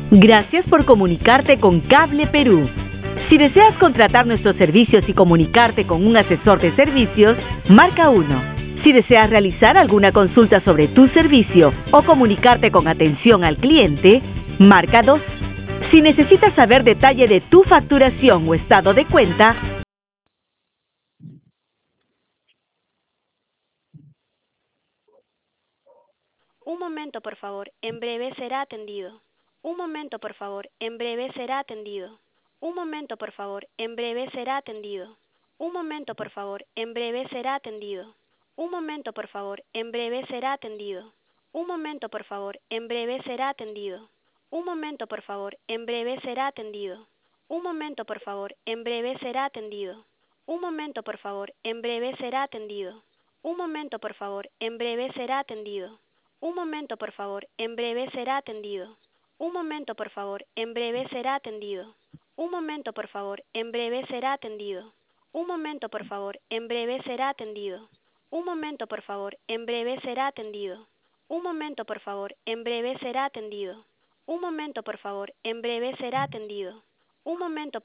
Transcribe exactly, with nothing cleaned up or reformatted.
Gracias por comunicarte con Cable Perú. Si deseas contratar nuestros servicios y comunicarte con un asesor de servicios, marca uno. Si deseas realizar alguna consulta sobre tu servicio o comunicarte con atención al cliente, marca dos. Si necesitas saber detalle de tu facturación o estado de cuenta, Un momento, por favor. En breve será atendido. Un momento, por favor. En breve será atendido. Un momento, por favor. En breve será atendido. Un momento, por favor. En breve será atendido. Un momento, por favor. En breve será atendido. Un momento, por favor. En breve será atendido. Un momento, por favor. En breve será atendido. Un momento, por favor. En breve será atendido. Un momento, por favor. En breve será atendido. Un momento, por favor. En breve será atendido. Un momento, por favor. En breve será atendido. Un momento, por favor. En breve será atendido. Un momento, por favor. En breve será atendido. Un momento, por favor. En breve será atendido. Un momento, por favor. En breve será atendido. Un momento, por favor. En breve será atendido. Un momento, por favor. En breve será atendido. Un momento,